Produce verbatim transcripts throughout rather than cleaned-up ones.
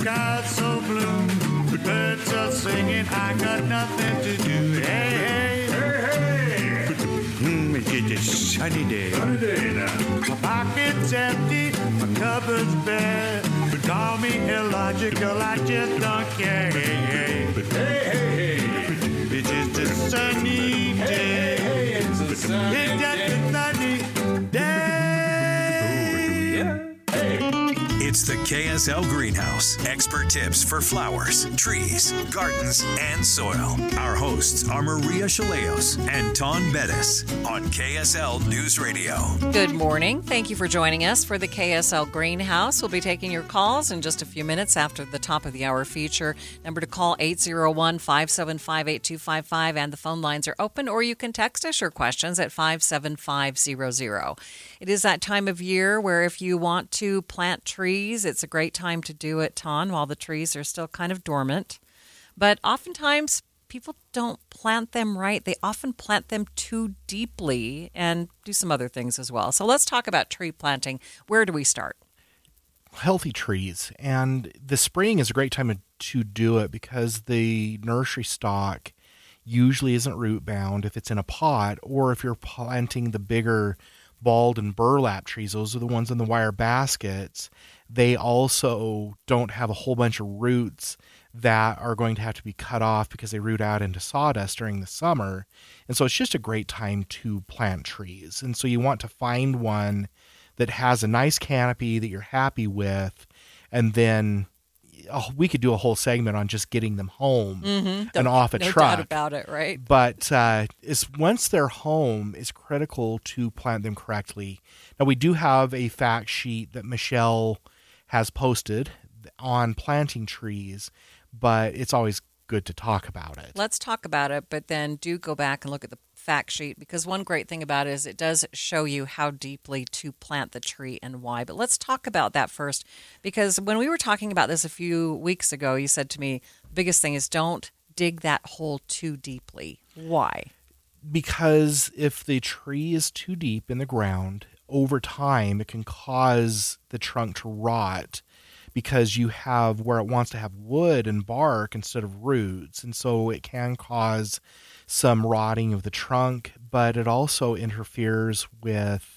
sky's so blue, the birds are singing, I got nothing to do. Hey, hey, hey, hey. Mm, it's just a sunny day. Sunny day now. My pocket's empty, my cupboard's bare. But call me illogical, I just don't care. Hey, hey, hey, hey, hey. It's just a sunny day. Hey, hey, hey, it's a sunny it's just day. a sunny day. Ooh, yeah. Hey. It's the K S L Greenhouse. Expert tips for flowers, trees, gardens, and soil. Our hosts are Maria Chaleos and Ton Bettis on K S L News Radio. Good morning. Thank you for joining us for the K S L Greenhouse. We'll be taking your calls in just a few minutes after the top of the hour feature. Number to call eight oh one, five seven five, eight two five five, and the phone lines are open, or you can text us your questions at five seven five zero zero. It is that time of year where if you want to plant trees, it's a great time to do it, Ton, while the trees are still kind of dormant. But oftentimes, people don't plant them right. They often plant them too deeply and do some other things as well. So let's talk about tree planting. Where do we start? Healthy trees. And the spring is a great time to do it because the nursery stock usually isn't root bound if it's in a pot, or if you're planting the bigger bald and burlap trees, those are the ones in the wire baskets, they also don't have a whole bunch of roots that are going to have to be cut off because they root out into sawdust during the summer. And so it's just a great time to plant trees. And so you want to find one that has a nice canopy that you're happy with, and then oh, we could do a whole segment on just getting them home mm-hmm. and off a no truck. No doubt about it, right? But uh, is once they're home, it's critical to plant them correctly. Now, we do have a fact sheet that Michelle has posted on planting trees, but it's always good to talk about it. Let's talk about it, but then do go back and look at the fact sheet, because one great thing about it is it does show you how deeply to plant the tree and why. But let's talk about that first, because when we were talking about this a few weeks ago, you said to me, the biggest thing is don't dig that hole too deeply. Why? Because if the tree is too deep in the ground, over time it can cause the trunk to rot, because you have where it wants to have wood and bark instead of roots. And so it can cause some rotting of the trunk, but it also interferes with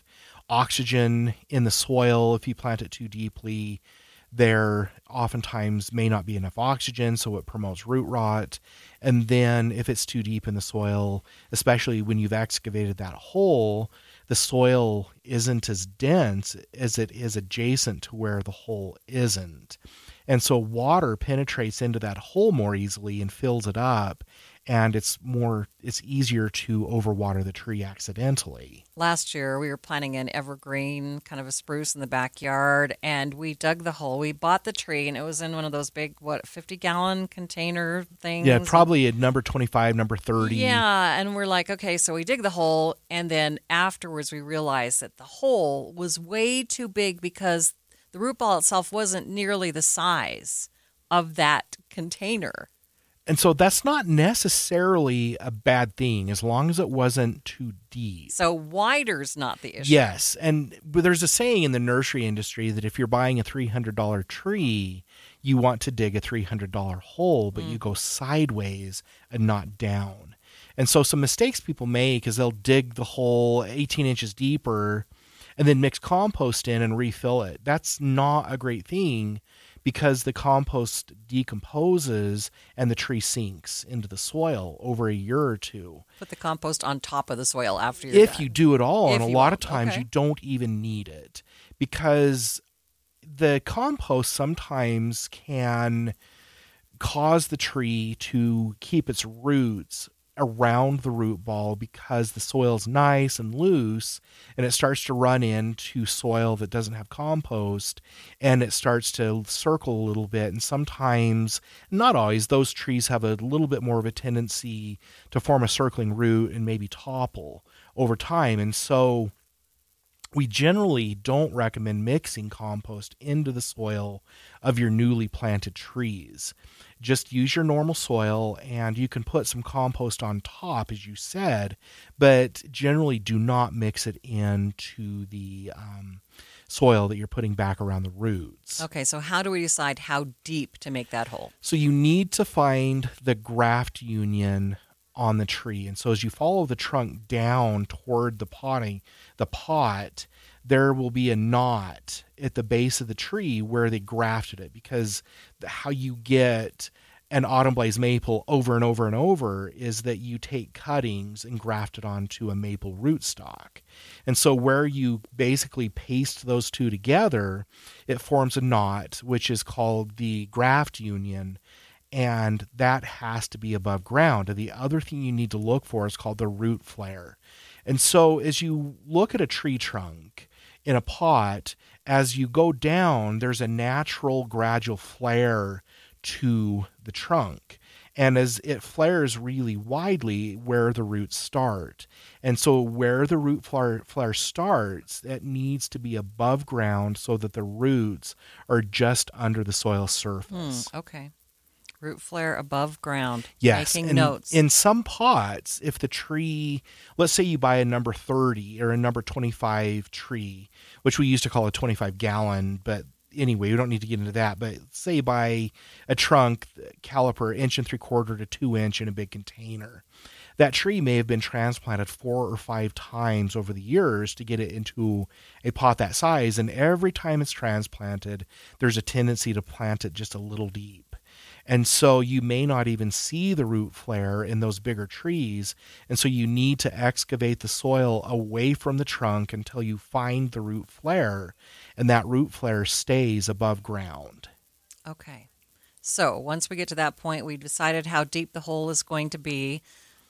oxygen in the soil. If you plant it too deeply, there oftentimes may not be enough oxygen, so it promotes root rot. And then if it's too deep in the soil, especially when you've excavated that hole, the soil isn't as dense as it is adjacent to where the hole isn't. And so water penetrates into that hole more easily and fills it up, and it's more it's easier to overwater the tree accidentally. Last year, we were planting an evergreen, kind of a spruce in the backyard, and we dug the hole. We bought the tree, and it was in one of those big, what, fifty-gallon container things? Yeah, probably at number twenty-five, number thirty. Yeah, and we're like, okay, so we dig the hole, and then afterwards we realized that the hole was way too big because the root ball itself wasn't nearly the size of that container. And so that's not necessarily a bad thing as long as it wasn't too deep. So wider's not the issue. Yes. And there's a saying in the nursery industry that if you're buying a three hundred dollars tree, you want to dig a three hundred dollars hole, but mm. you go sideways and not down. And so some mistakes people make is they'll dig the hole eighteen inches deeper and then mix compost in and refill it. That's not a great thing, because the compost decomposes and the tree sinks into the soil over a year or two. Put the compost on top of the soil after you're If done. you do it all, if and a lot won't. of times okay. you don't even need it, because the compost sometimes can cause the tree to keep its roots around the root ball because the soil's nice and loose, and it starts to run into soil that doesn't have compost, and it starts to circle a little bit. And sometimes, not always, those trees have a little bit more of a tendency to form a circling root and maybe topple over time. And so we generally don't recommend mixing compost into the soil of your newly planted trees. Just use your normal soil, and you can put some compost on top, as you said, but generally do not mix it into the um, soil that you're putting back around the roots. Okay, so how do we decide how deep to make that hole? So you need to find the graft union on the tree. And so as you follow the trunk down toward the potting, the pot, there will be a knot at the base of the tree where they grafted it, because how you get an autumn blaze maple over and over and over is that you take cuttings and graft it onto a maple rootstock. And so where you basically paste those two together, it forms a knot, which is called the graft union, and that has to be above ground. And the other thing you need to look for is called the root flare. And so as you look at a tree trunk in a pot, as you go down, there's a natural gradual flare to the trunk. And as it flares really widely where the roots start. And so where the root flare, flare starts, it needs to be above ground so that the roots are just under the soil surface. Hmm, okay. Root flare above ground. Yes. Making and notes. In some pots, if the tree, let's say you buy a number thirty or a number twenty-five tree, which we used to call a twenty-five gallon, but anyway, we don't need to get into that. But say you buy a trunk caliper inch and three quarter to two inch in a big container. That tree may have been transplanted four or five times over the years to get it into a pot that size. And every time it's transplanted, there's a tendency to plant it just a little deep. And so you may not even see the root flare in those bigger trees. And so you need to excavate the soil away from the trunk until you find the root flare. And that root flare stays above ground. Okay. So once we get to that point, we've decided how deep the hole is going to be.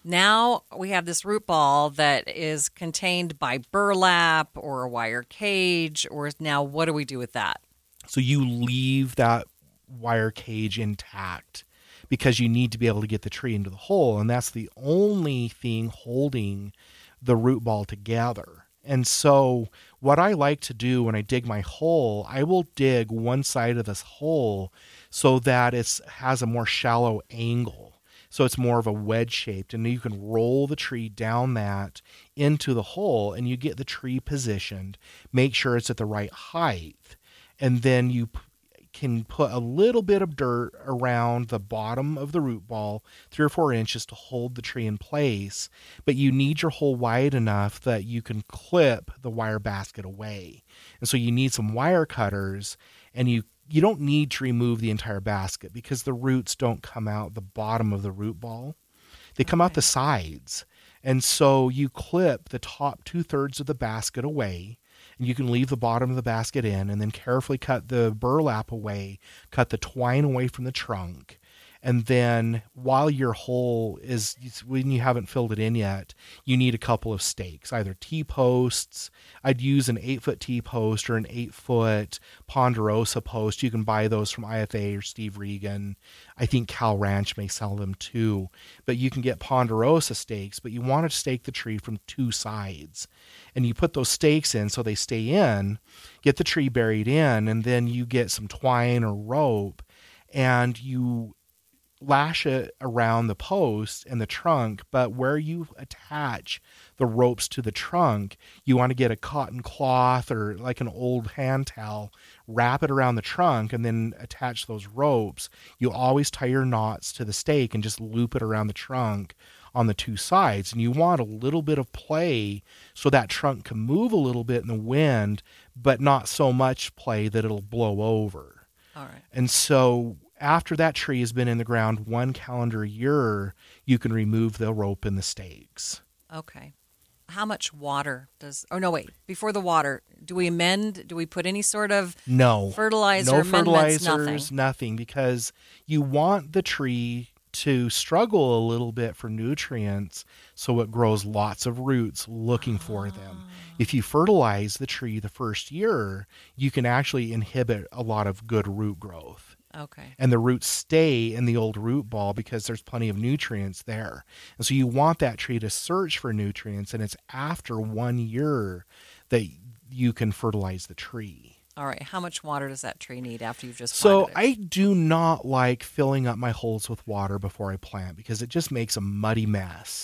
Now we have this root ball that is contained by burlap or a wire cage. Or now what do we do with that? So you leave that wire cage intact because you need to be able to get the tree into the hole, and that's the only thing holding the root ball together. And so what I like to do when I dig my hole, I will dig one side of this hole so that it has a more shallow angle, so it's more of a wedge shaped, and you can roll the tree down that into the hole, and you get the tree positioned, make sure it's at the right height, and then you can put a little bit of dirt around the bottom of the root ball, three or four inches to hold the tree in place, but you need your hole wide enough that you can clip the wire basket away. And so you need some wire cutters, and you you don't need to remove the entire basket because the roots don't come out the bottom of the root ball. They come out the sides. And so you clip the top two-thirds of the basket away, and you can leave the bottom of the basket in, and then carefully cut the burlap away, cut the twine away from the trunk. And then while your hole is, when you haven't filled it in yet, you need a couple of stakes, either T-posts. I'd use an eight-foot T-post or an eight-foot Ponderosa post. You can buy those from I F A or Steve Regan. I think Cal Ranch may sell them too. But you can get Ponderosa stakes, but you want to stake the tree from two sides. And you put those stakes in so they stay in, get the tree buried in, and then you get some twine or rope, and you lash it around the post and the trunk, but where you attach the ropes to the trunk, you want to get a cotton cloth or like an old hand towel, wrap it around the trunk, and then attach those ropes. You always tie your knots to the stake and just loop it around the trunk on the two sides. And you want a little bit of play so that trunk can move a little bit in the wind, but not so much play that it'll blow over. All right. And so after that tree has been in the ground one calendar year, you can remove the rope and the stakes. Okay. How much water does, oh no, wait, before the water, do we amend, do we put any sort of no fertilizer no amendments? fertilizers, Nothing. nothing, because you want the tree to struggle a little bit for nutrients so it grows lots of roots looking for them. If you fertilize the tree the first year, you can actually inhibit a lot of good root growth. Okay. And the roots stay in the old root ball because there's plenty of nutrients there. And so you want that tree to search for nutrients, and it's after one year that you can fertilize the tree. All right. How much water does that tree need after you've just So planted it? I do not like filling up my holes with water before I plant because it just makes a muddy mess.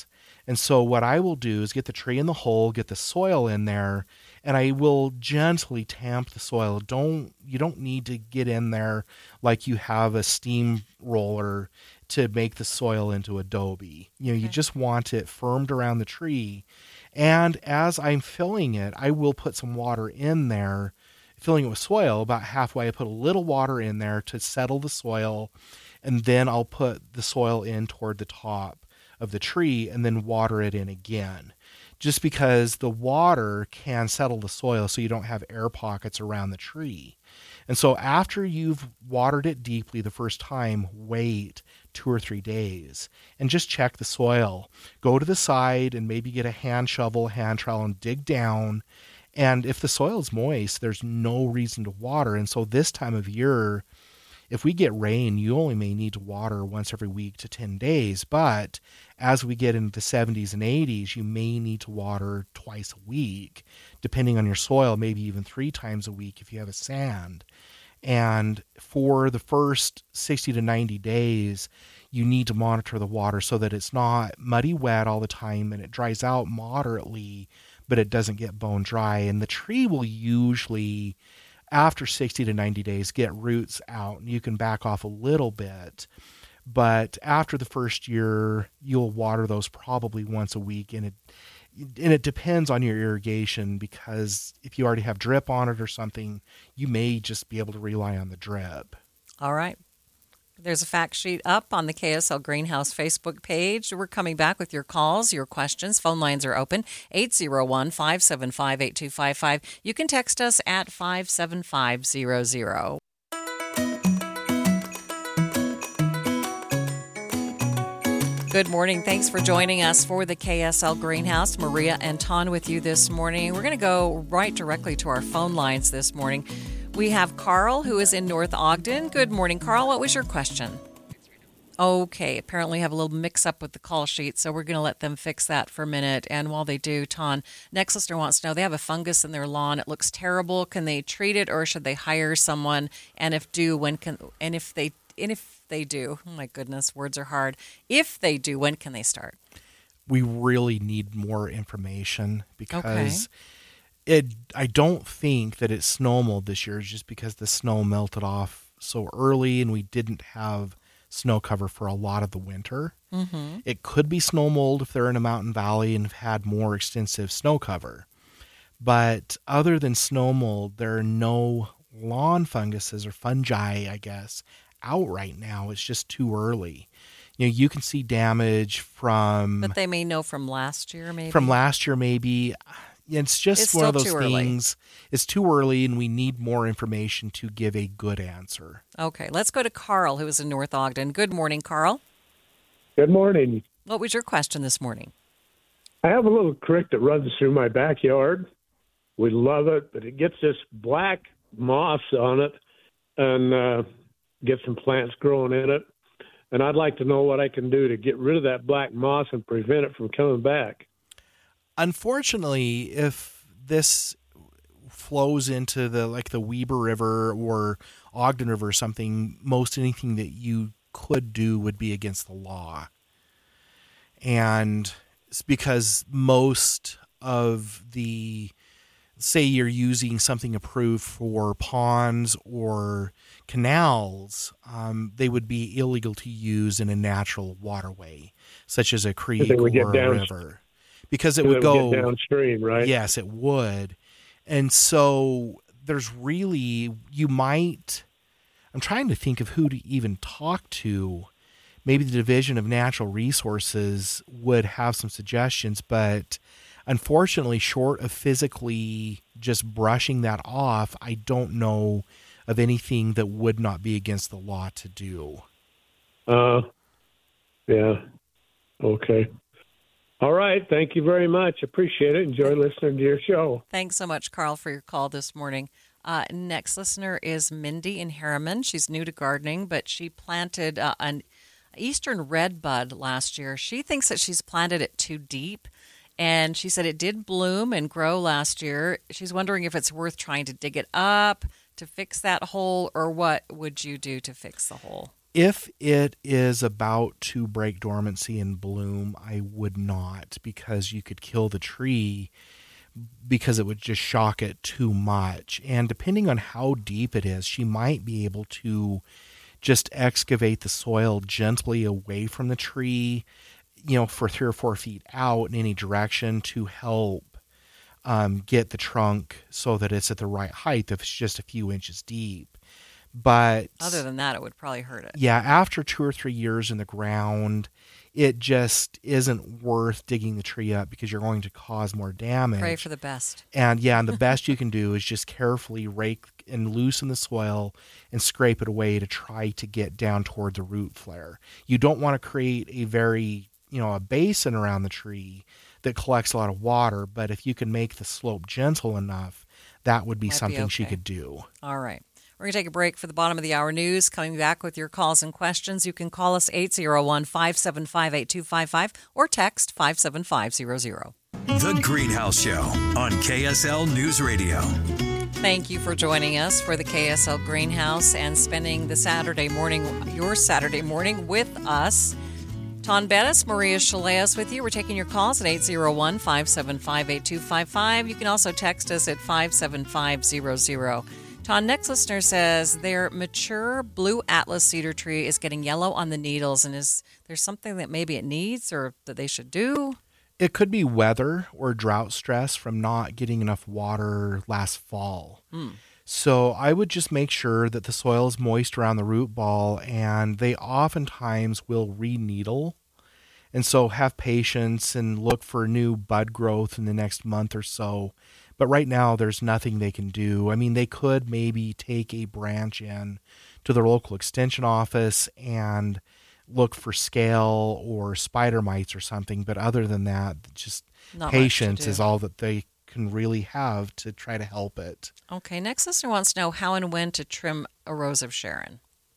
And so what I will do is get the tree in the hole, get the soil in there, and I will gently tamp the soil. Don't you don't need to get in there like you have a steam roller to make the soil into adobe. You know, okay. You just want it firmed around the tree. And as I'm filling it, I will put some water in there, filling it with soil. About halfway, I put a little water in there to settle the soil, and then I'll put the soil in toward the top of the tree and then water it in again, just because the water can settle the soil so you don't have air pockets around the tree. And so after you've watered it deeply the first time, wait two or three days and just check the soil. Go to the side and maybe get a hand shovel, hand trowel, and dig down. And if the soil is moist, there's no reason to water. And so this time of year, if we get rain, you only may need to water once every week to ten days. But as we get into the seventies and eighties, you may need to water twice a week, depending on your soil, maybe even three times a week if you have a sand. And for the first sixty to ninety days, you need to monitor the water so that it's not muddy wet all the time and it dries out moderately, but it doesn't get bone dry. And the tree will usually, after sixty to ninety days, get roots out and you can back off a little bit. But after the first year, you'll water those probably once a week. And it and it depends on your irrigation, because if you already have drip on it or something, you may just be able to rely on the drip. All right. There's a fact sheet up on the K S L Greenhouse Facebook page. We're coming back with your calls, your questions. Phone lines are open, eight zero one, five seven five, eight two five five. You can text us at five seven five zero zero. Good morning. Thanks for joining us for the K S L Greenhouse. Maria and Ton with you this morning. We're going to go right directly to our phone lines this morning. We have Carl, who is in North Ogden. Good morning, Carl. What was your question? Okay, apparently have a little mix-up with the call sheet, so we're going to let them fix that for a minute. And while they do, Ton, next listener wants to know, they have a fungus in their lawn. It looks terrible. Can they treat it, or should they hire someone? And if do, when can? And if they, and if they do, oh my goodness, words are hard. If they do, when can they start? We really need more information, because okay. it. I don't think that it snow mold this year, just because the snow melted off so early and we didn't have snow cover for a lot of the winter. Mm-hmm. It could be snow mold if they're in a mountain valley and have had more extensive snow cover. But other than snow mold, there are no lawn funguses or fungi, I guess, out right now. It's just too early. You know, you can see damage from... But they may know from last year, maybe? From last year, maybe. It's just it's one of those too things. Early. It's too early, and we need more information to give a good answer. Okay, let's go to Carl, who is in North Ogden. Good morning, Carl. Good morning. What was your question this morning? I have a little creek that runs through my backyard. We love it, but it gets this black moss on it and uh, gets some plants growing in it. And I'd like to know what I can do to get rid of that black moss and prevent it from coming back. Unfortunately, if this flows into the like the Weber River or Ogden River or something, most anything that you could do would be against the law. And it's because most of the, say you're using something approved for ponds or canals, um, they would be illegal to use in a natural waterway, such as a creek or a river. Because it would go get downstream, right? Yes, it would. And so there's really, you might, I'm trying to think of who to even talk to. Maybe the Division of Natural Resources would have some suggestions, but unfortunately, short of physically just brushing that off, I don't know of anything that would not be against the law to do. Uh, yeah. Okay. All right. Thank you very much. Appreciate it. Enjoy listening to your show. Thanks so much, Carl, for your call this morning. Uh, next listener is Mindy in Harriman. She's new to gardening, but she planted uh, an Eastern redbud last year. She thinks that she's planted it too deep, and she said it did bloom and grow last year. She's wondering if it's worth trying to dig it up to fix that hole, or what would you do to fix the hole? If it is about to break dormancy and bloom, I would not, because you could kill the tree because it would just shock it too much. And depending on how deep it is, she might be able to just excavate the soil gently away from the tree, you know, for three or four feet out in any direction to help um, get the trunk so that it's at the right height if it's just a few inches deep. But other than that, it would probably hurt it. Yeah, after two or three years in the ground, it just isn't worth digging the tree up because you're going to cause more damage. Pray for the best. And yeah, and the best you can do is just carefully rake and loosen the soil and scrape it away to try to get down toward the root flare. You don't want to create a very, you know, a basin around the tree that collects a lot of water, but if you can make the slope gentle enough, that would be Might something be okay. she could do. All right. We're going to take a break for the bottom of the hour news. Coming back with your calls and questions. You can call us eight oh one, five seven five, eight two five five or text five seven five zero zero. The Greenhouse Show on K S L News Radio. Thank you for joining us for the K S L Greenhouse and spending the Saturday morning, your Saturday morning with us. Ton Bettis, Maria Shilaos with you. We're taking your calls at eight oh one, five seven five, eight two five five. You can also text us at five seven five zero zero. Ton, next listener says their mature blue Atlas cedar tree is getting yellow on the needles, and is there something that maybe it needs or that they should do? It could be weather or drought stress from not getting enough water last fall. Hmm. So I would just make sure that the soil is moist around the root ball, and they oftentimes will re-needle. And so have patience and look for new bud growth in the next month or so. But right now, there's nothing they can do. I mean, they could maybe take a branch in to their local extension office and look for scale or spider mites or something. But other than that, just Not patience is all that they can really have to try to help it. Okay, next listener wants to know how and when to trim a rose of Sharon.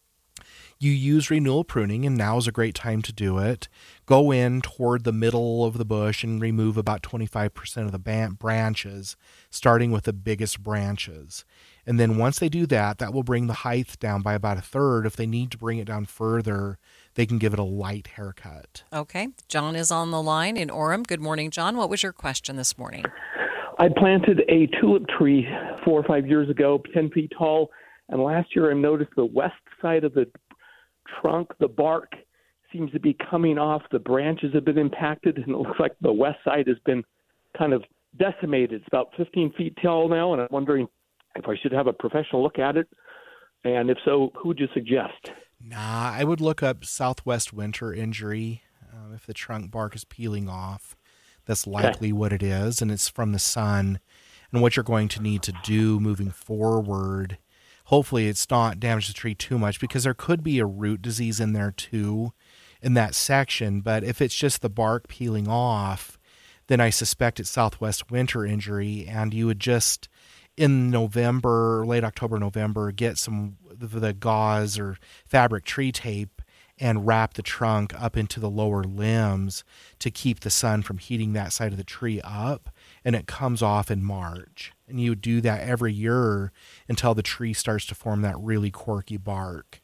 You use renewal pruning, and now is a great time to do it. Go in toward the middle of the bush and remove about twenty-five percent of the ban- branches, starting with the biggest branches. And then once they do that, that will bring the height down by about a third. If they need to bring it down further, they can give it a light haircut. Okay, John is on the line in Orem. Good morning, John. What was your question this morning? I planted a tulip tree four or five years ago, ten feet tall, and last year I noticed the west side of the trunk, the bark seems to be coming off. The branches have been impacted, and it looks like the west side has been kind of decimated. It's about fifteen feet tall now, and I'm wondering if I should have a professional look at it, and if so, who would you suggest? Nah, I would look up southwest winter injury. Um, if the trunk bark is peeling off, that's likely okay. what it is, and it's from the sun. And what you're going to need to do moving forward, hopefully it's not damage the tree too much, because there could be a root disease in there too in that section. But if it's just the bark peeling off, then I suspect it's southwest winter injury, and you would just in November, late October, November, get some the gauze or fabric tree tape and wrap the trunk up into the lower limbs to keep the sun from heating that side of the tree up, and it comes off in March. And you would do that every year until the tree starts to form that really corky bark.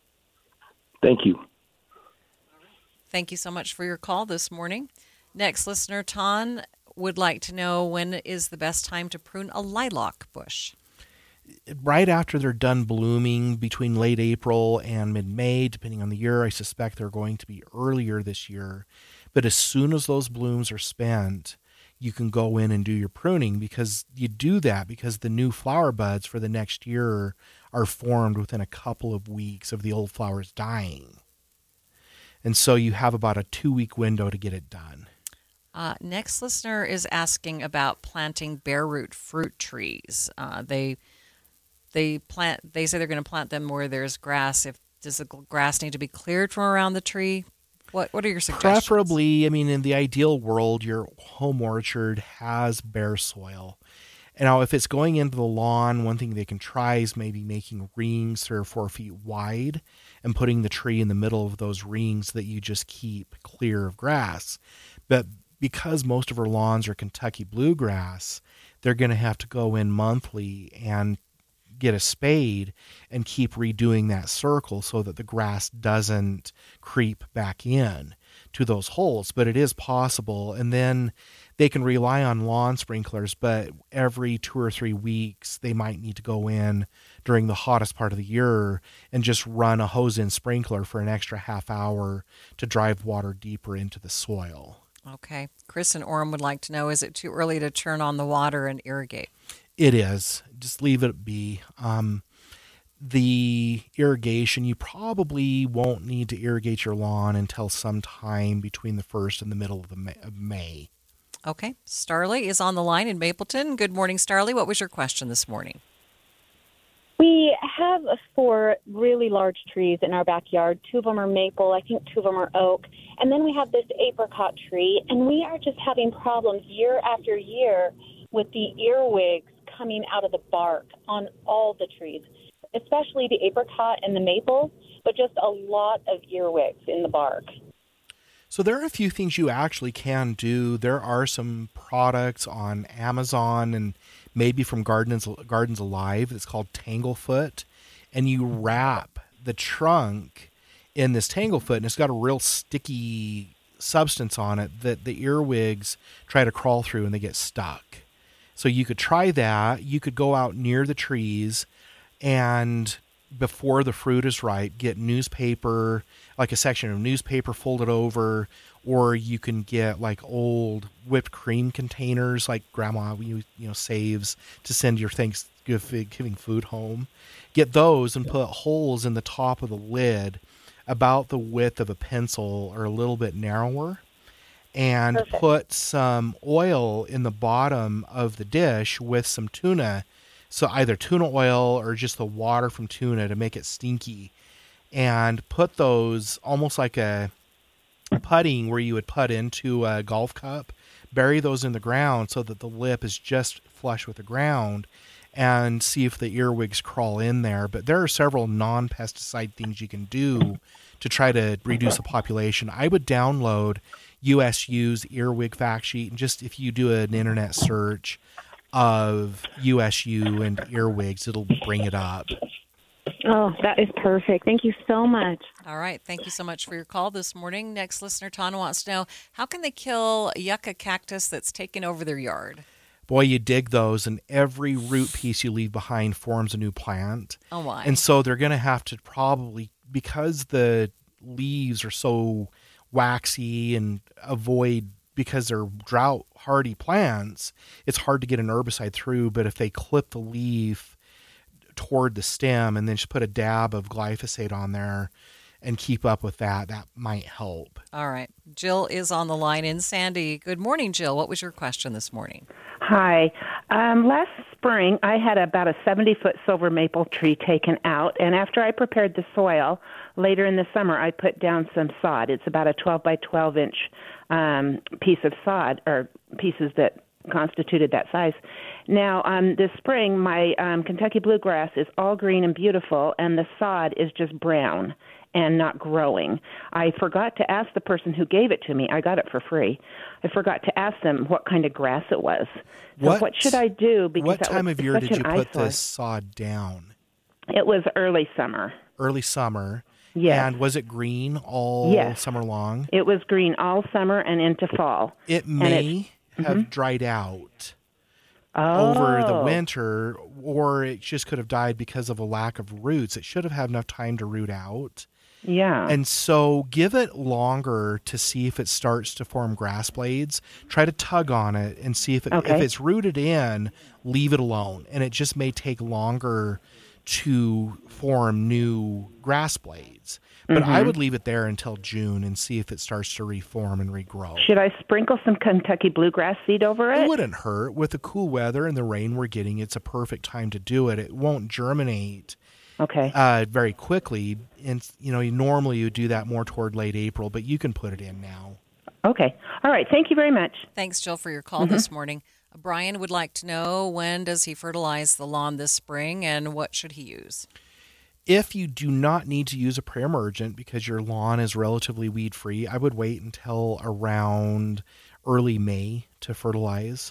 Thank you. Thank you so much for your call this morning. Next listener, Ton, would like to know when is the best time to prune a lilac bush. Right after they're done blooming, between late April and mid-May, depending on the year. I suspect they're going to be earlier this year. But as soon as those blooms are spent, you can go in and do your pruning, because you do that because the new flower buds for the next year are formed within a couple of weeks of the old flowers dying. And so you have about a two-week window to get it done. Uh, next listener is asking about planting bare root fruit trees. Uh, they they plant. They say they're going to plant them where there's grass. If does the grass need to be cleared from around the tree? What What are your suggestions? Preferably, I mean, in the ideal world, your home orchard has bare soil. And now, if it's going into the lawn, one thing they can try is maybe making rings three or four feet wide and putting the tree in the middle of those rings that you just keep clear of grass. But because most of our lawns are Kentucky bluegrass, they're going to have to go in monthly and get a spade and keep redoing that circle so that the grass doesn't creep back in to those holes. But it is possible. And then they can rely on lawn sprinklers, but every two or three weeks they might need to go in during the hottest part of the year and just run a hose-in sprinkler for an extra half hour to drive water deeper into the soil. Okay. Chris and Orem would like to know, is it too early to turn on the water and irrigate? It is. Just leave it be. Um, the irrigation, you probably won't need to irrigate your lawn until sometime between the first and the middle of, the May, of May. Okay. Starley is on the line in Mapleton. Good morning, Starley. What was your question this morning? We have four really large trees in our backyard. Two of them are maple. I think two of them are oak. And then we have this apricot tree, and we are just having problems year after year with the earwigs coming out of the bark on all the trees, especially the apricot and the maple, but just a lot of earwigs in the bark. So there are a few things you actually can do. There are some products on Amazon and maybe from Gardens Gardens Alive. It's called Tanglefoot, and you wrap the trunk in this Tanglefoot, and it's got a real sticky substance on it that the earwigs try to crawl through and they get stuck. So you could try that. You could go out near the trees and before the fruit is ripe, get newspaper, like a section of newspaper folded over, or you can get like old whipped cream containers like grandma you, you know saves to send your Thanksgiving food home. Get those and put holes in the top of the lid about the width of a pencil or a little bit narrower, and Perfect. Put some oil in the bottom of the dish with some tuna. So either tuna oil or just the water from tuna to make it stinky, and put those almost like a putting where you would put into a golf cup, bury those in the ground so that the lip is just flush with the ground, and see if the earwigs crawl in there. But there are several non-pesticide things you can do to try to reduce the population. I would download U S U's earwig fact sheet, and just if you do an internet search of U S U and earwigs, it'll bring it up. Oh, that is perfect. Thank you so much. All right. Thank you so much for your call this morning. Next listener, Tana, wants to know, how can they kill a yucca cactus that's taken over their yard? Boy, you dig those, and every root piece you leave behind forms a new plant. Oh, my. And so they're going to have to probably, because the leaves are so waxy and avoid, because they're drought hardy plants, it's hard to get an herbicide through. But if they clip the leaf toward the stem and then just put a dab of glyphosate on there and keep up with that, that might help. All right. Jill is on the line in Sandy. Good morning, Jill. What was your question this morning? Hi. Um, last spring, I had about a seventy-foot silver maple tree taken out, and after I prepared the soil, later in the summer, I put down some sod. It's about a twelve by twelve inch um, piece of sod, or pieces that constituted that size. Now, um, this spring, my um, Kentucky bluegrass is all green and beautiful, and the sod is just brown and not growing. I forgot to ask the person who gave it to me. I got it for free. I forgot to ask them what kind of grass it was. So what, what should I do? Because what that time was of year such did you an put eyesore. this sod down? It was early summer. Early summer. Yes. And was it green all Yes. summer long? It was green all summer and into fall. It may have mm-hmm. dried out oh. over the winter, or it just could have died because of a lack of roots. It should have had enough time to root out. Yeah. And so give it longer to see if it starts to form grass blades. Try to tug on it and see if it, okay. if it's rooted in, leave it alone. And it just may take longer to form new grass blades. But mm-hmm. I would leave it there until June and see if it starts to reform and regrow. Should I sprinkle some Kentucky bluegrass seed over it? It wouldn't hurt. With the cool weather and the rain we're getting, it's a perfect time to do it. It won't germinate okay. uh, very quickly. And, you know, normally you do that more toward late April, but you can put it in now. Okay. All right. Thank you very much. Thanks, Jill, for your call mm-hmm. this morning. Brian would like to know, when does he fertilize the lawn this spring, and what should he use? If you do not need to use a pre-emergent because your lawn is relatively weed-free, I would wait until around early May to fertilize.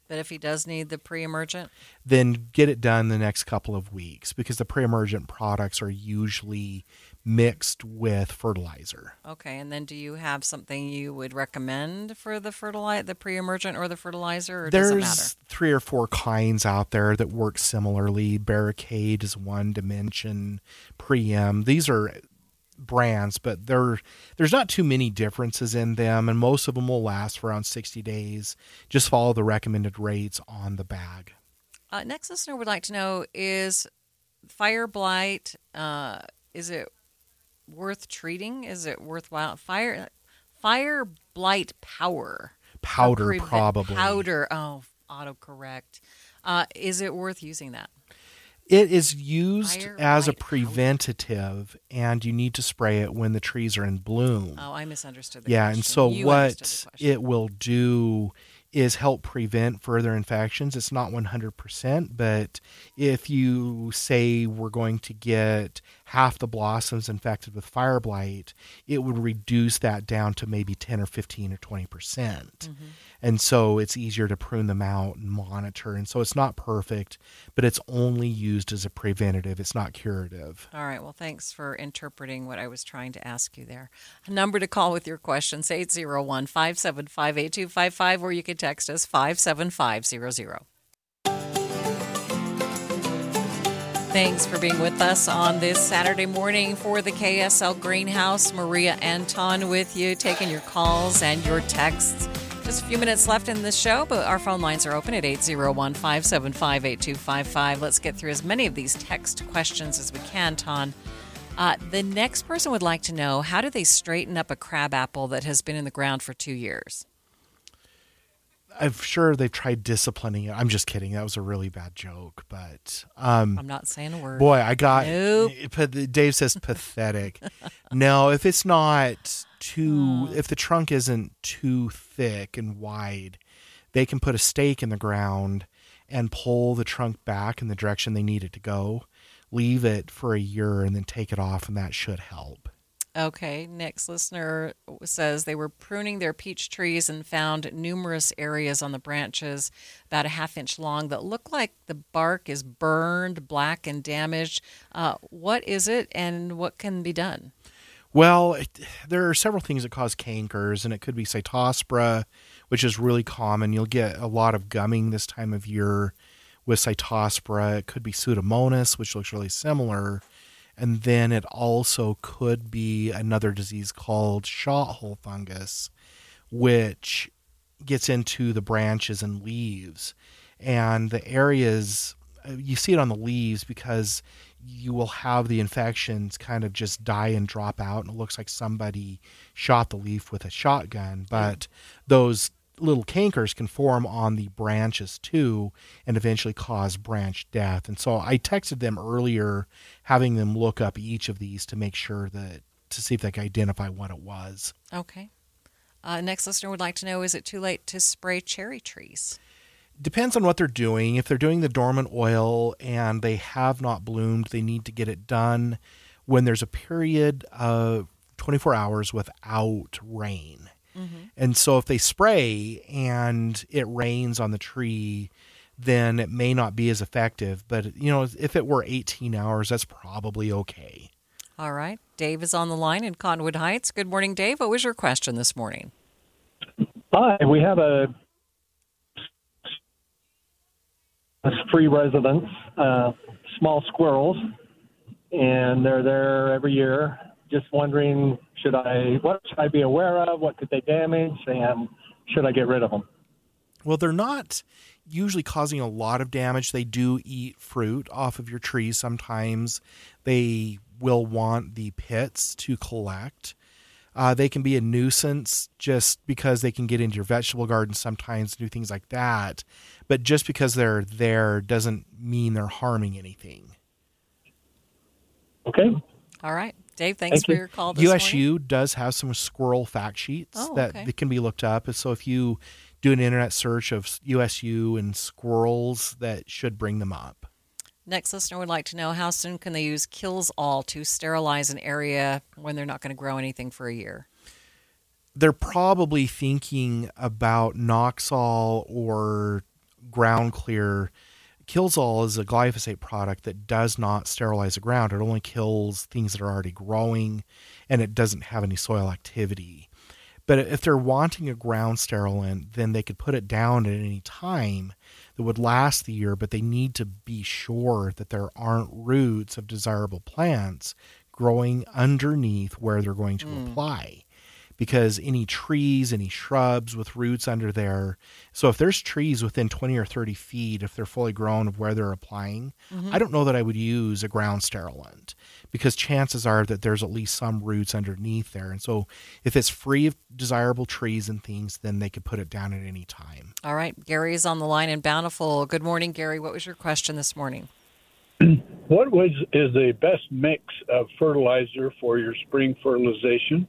But if he does need the pre-emergent? Then get it done the next couple of weeks, because the pre-emergent products are usually mixed with fertilizer. Okay, and then do you have something you would recommend for the fertilizer, the pre-emergent or the fertilizer, or does it matter? There's three or four kinds out there that work similarly. Barricade is one, Dimension, Preem. These are brands, but there there's not too many differences in them, and most of them will last for around sixty days. Just follow the recommended rates on the bag. Uh, next listener would like to know, is fire blight, uh, is it worth treating? Is it worthwhile? Fire fire blight power. Powder, prevent, probably. Powder. Oh, autocorrect. Uh, is it worth using that? It is used Fire as a blight preventative, and you need to spray it when the trees are in bloom. Oh, I misunderstood the yeah, question. and so You what understood the question. it will do is help prevent further infections. It's not one hundred percent, but if you say we're going to get half the blossoms infected with fire blight, it would reduce that down to maybe ten or fifteen or twenty percent. Mm-hmm. And so it's easier to prune them out and monitor. And so it's not perfect, but it's only used as a preventative. It's not curative. All right. Well, thanks for interpreting what I was trying to ask you there. A number to call with your questions, eight zero one, five seven five, eight two five five, or you can text us five seven five zero zero. Thanks for being with us on this Saturday morning for the K S L Greenhouse. Maria Anton with you, taking your calls and your texts. Just a few minutes left in this show, but our phone lines are open at eight zero one, five seven five, eight two five five. Let's get through as many of these text questions as we can, Ton. Uh, the next person would like to know, how do they straighten up a crab apple that has been in the ground for two years? I'm sure they've tried disciplining it. I'm just kidding. That was a really bad joke, but um, I'm not saying a word. Boy, I got Nope. Dave says pathetic. No, if it's not too, if the trunk isn't too thick and wide, they can put a stake in the ground and pull the trunk back in the direction they need it to go. Leave it for a year and then take it off, and that should help. Okay, next listener says they were pruning their peach trees and found numerous areas on the branches about a half inch long that look like the bark is burned, black, and damaged. Uh, what is it, and what can be done? Well, it, there are several things that cause cankers, and it could be Cytospora, which is really common. You'll get a lot of gumming this time of year with Cytospora. It could be Pseudomonas, which looks really similar. And then it also could be another disease called shot hole fungus, which gets into the branches and leaves. And the areas, you see it on the leaves because you will have the infections kind of just die and drop out, and it looks like somebody shot the leaf with a shotgun. But those little cankers can form on the branches too and eventually cause branch death. And so I texted them earlier, having them look up each of these to make sure that, to see if they can identify what it was. Okay. Uh, next listener would like to know, is it too late to spray cherry trees? Depends on what they're doing. If they're doing the dormant oil and they have not bloomed, they need to get it done when there's a period of twenty-four hours without rain. Mm-hmm. And so if they spray and it rains on the tree, then it may not be as effective. But, you know, if it were eighteen hours, that's probably okay. All right. Dave is on the line in Cottonwood Heights. Good morning, Dave. What was your question this morning? Hi. We have a, a free residence, uh, small squirrels, and they're there every year. Just wondering, should I, what should I be aware of? What could they damage? And should I get rid of them? Well, they're not usually causing a lot of damage. They do eat fruit off of your trees. Sometimes they will want the pits to collect. Uh, they can be a nuisance just because they can get into your vegetable garden sometimes, do things like that. But just because they're there doesn't mean they're harming anything. Okay. All right. Dave, thanks Thank for you. your call this U S U morning. does have some squirrel fact sheets Oh, that, okay. that can be looked up. So if you do an internet search of U S U and squirrels, that should bring them up. Next listener would like to know, how soon can they use Kills All to sterilize an area when they're not going to grow anything for a year? They're probably thinking about Noxol or ground clear. Kills-All is a glyphosate product that does not sterilize the ground. It only kills things that are already growing, and it doesn't have any soil activity. But if they're wanting a ground sterilant, then they could put it down at any time that would last the year, but they need to be sure that there aren't roots of desirable plants growing underneath where they're going to mm. apply. Because any trees, any shrubs with roots under there. So if there's trees within twenty or thirty feet, if they're fully grown of where they're applying, mm-hmm. I don't know that I would use a ground sterilant, because chances are that there's at least some roots underneath there. And so if it's free of desirable trees and things, then they could put it down at any time. All right. Gary is on the line in Bountiful. Good morning, Gary. What was your question this morning? What was is the best mix of fertilizer for your spring fertilization?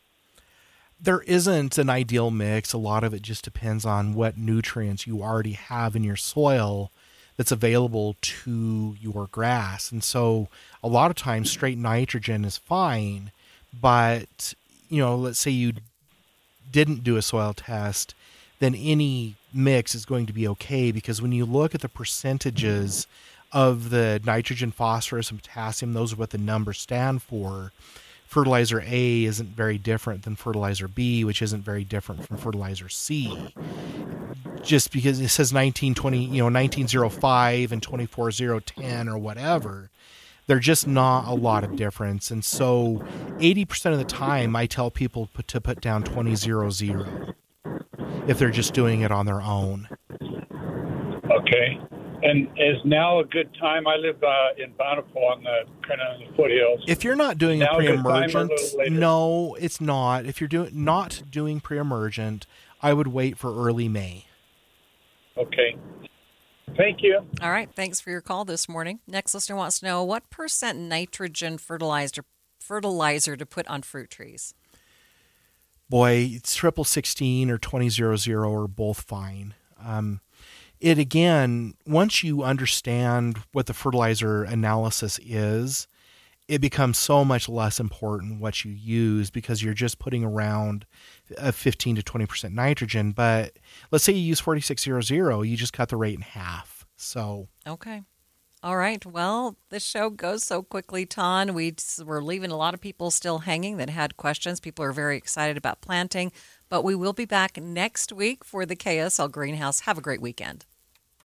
There isn't an ideal mix. A lot of it just depends on what nutrients you already have in your soil that's available to your grass. And so a lot of times straight nitrogen is fine, but, you know, let's say you didn't do a soil test, then any mix is going to be okay, because when you look at the percentages of the nitrogen, phosphorus, and potassium, those are what the numbers stand for. Fertilizer A isn't very different than fertilizer B, which isn't very different from fertilizer C. Just because it says nineteen twenty, you know, nineteen oh five and twenty-four oh ten or whatever, they're just not a lot of difference. And so eighty percent of the time I tell people put, to put down twenty oh oh if they're just doing it on their own. Okay. And is now a good time? I live uh, in Bountiful on the kind of the foothills. If you're not doing a pre-emergent, no, it's not. If you're doing not doing pre-emergent, I would wait for early May. Okay. Thank you. All right. Thanks for your call this morning. Next listener wants to know what percent nitrogen fertilizer fertilizer to put on fruit trees. Boy, it's triple sixteen or twenty hundred are both fine. Um, It again, once you understand what the fertilizer analysis is, it becomes so much less important what you use, because you're just putting around a fifteen to twenty percent nitrogen. But let's say you use forty-six hundred, you just cut the rate in half. So okay. All right. Well, the show goes so quickly, Ton. We, we're leaving a lot of people still hanging that had questions. People are very excited about planting. But we will be back next week for the K S L Greenhouse. Have a great weekend.